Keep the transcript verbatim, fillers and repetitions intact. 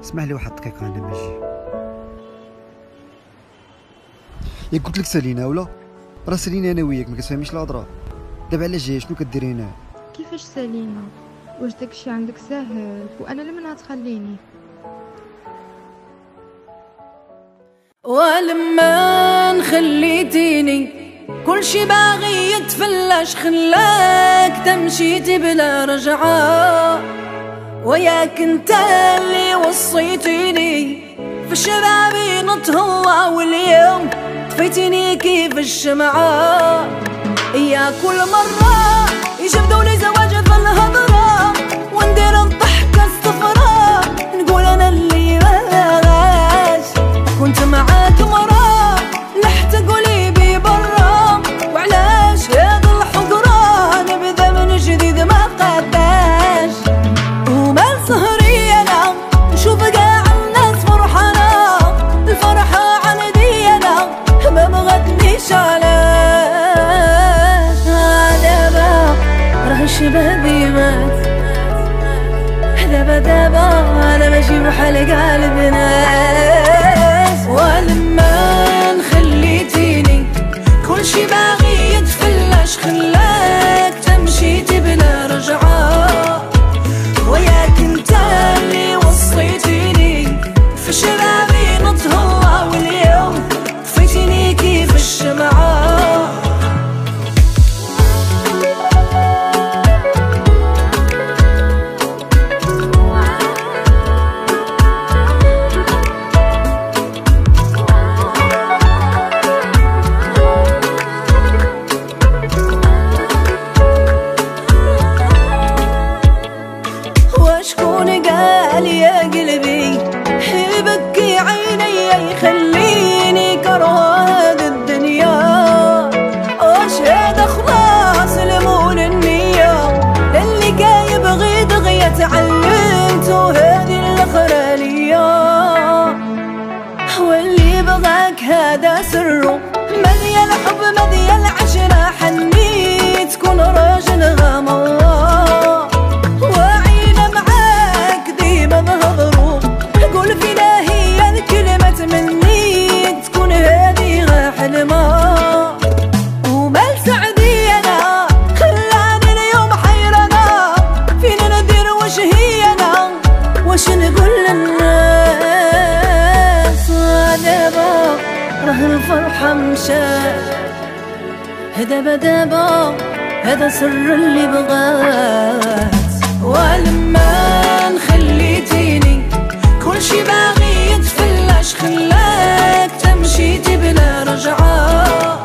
اسمح لي واحد الدقيقه انا ماشي. يا قلت لك سالينا ولا راه سالينا انا وياك ما كتفهميش الهضره. دابا علاش جايه شنو كديري هنا؟ كيفاش سالينا؟ واش داكشي عندك ساهل وانا لمن تخليني؟ ولما خليتيني كل شي باغي يتفلاش خلاك تمشيتي بلا رجعة، وياك انت اللي وصيتيني في الشبابي نتهوى واليوم طفيتيني كيف الشمعة. يا كل مرة يجبدولي زواج في الهضرة وندير الضحكة الصفراء نقول انا اللي باغاش كنت معاك مرة لحت قولي بي برا، وعلاش هذا الحضران نبدا من جديد ما قداش. وما سهري انا نشوف قاع الناس فرحانة، الفرحة عندي انا ما بغتنيش علاش. دابا راه شبابي مات، دابا دابا انا ماشي بحال قال الناس. ولما خليتيني كل شي باغي يتفلاش خلاك تمشيتي بلا رجعة، وياك انت اللي وصيتيني في شبابي نتهوى واليوم طفيتيني كيف الشمعة. شكون قال يا قلبي يبكي عيني يخليني كره هاد الدنيا؟ واش هذا خلاص المون النية اللي كان يبغي دغيا تعلمتو هادي الاخرى ليا؟ واللي بغاك هذا سرو مذيا الحب مذيا العشرة حنيت كون راجل غمار مني تكون هذه غا حلمة. ومال سعدي انا خلاني اليوم حيرانة فين ندير واش هي انا واش نقول للناس. دابا راه الفرحة مشات، دابا دابا هذا سر اللي بغات. ولما خليتيني كل شي باغي يتفلاش خلاك تمشيتي بلا رجعة،